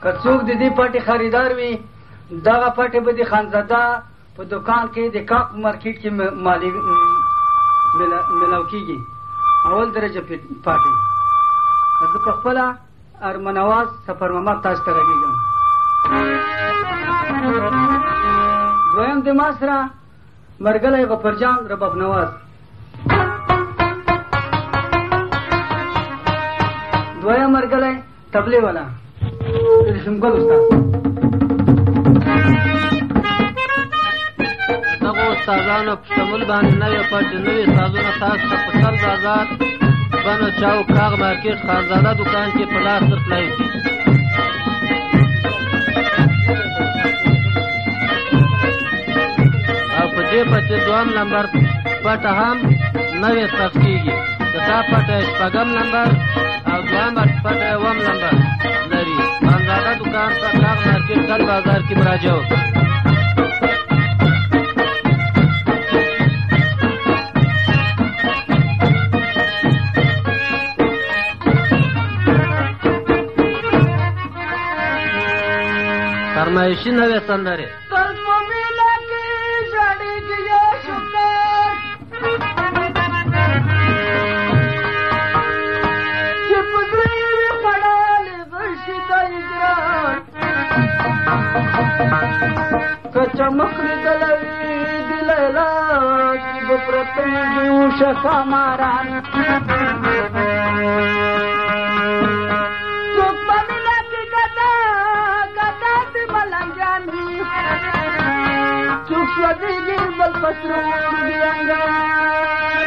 که څوک د دې پټې خریدار وي دغه پټې به د خانزاده په دکان کې د کاک مارکیټ کې ملاو کېږي اول درجه پټې. زه په خپله ارمنواز سفر محمد تاسو ته راغېږم. دویم د ما سره مرګلی غفرجان رباب نواز. دویم مرګلی تبلې والا ریشمګل استاد. دغو استادانو په شمول باندې نوې پټې نوې سازونه تاسو ته په سر بازار بنو چاو کاغ مارکیټ خانزاده دکان کې په لاس درتلی شي. او په دې پټې دویم نمبر پټه هم نوې صف کېږي. د دا پټه شپږم نمبر او دویمه پټه اووم نمبر لري. خانزاده دکان ته کاغ مارکیټ سر بازار کې مراجعه وکړئ. فرمایشي نوې سندرې چمک دلوي دلیلا کی بپرتن دیو شخا ماران سوک پمیلا کی گدا گدا دی ملنگان دی چوک شدی گیر بل پسرون بیانگان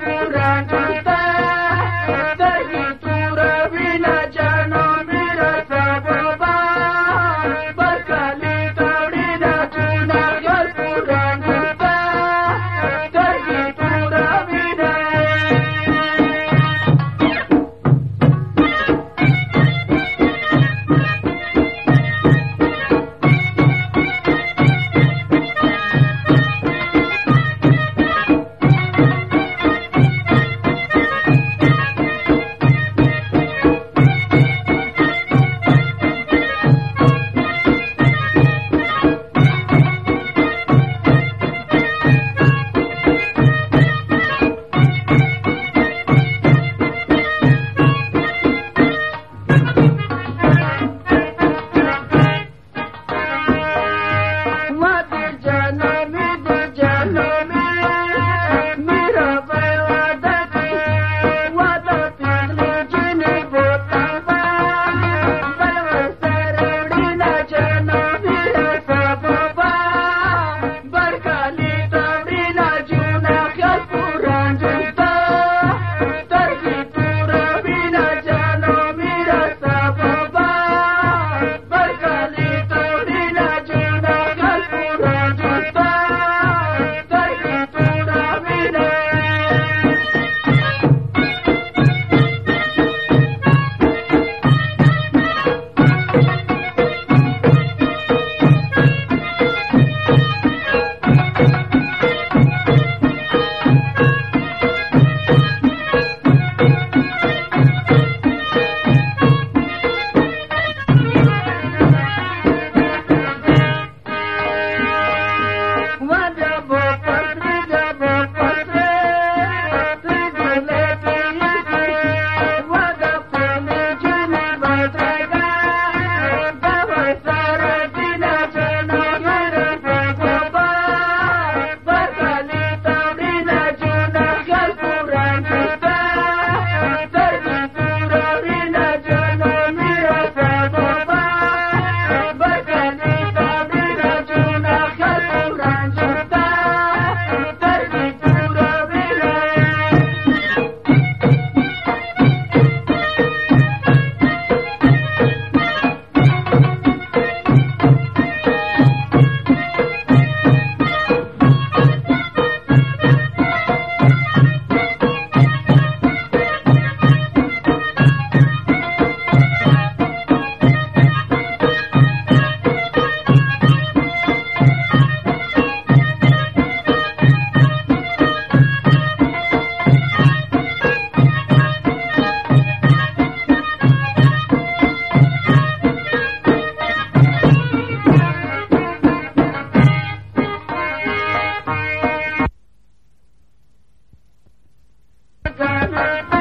Gana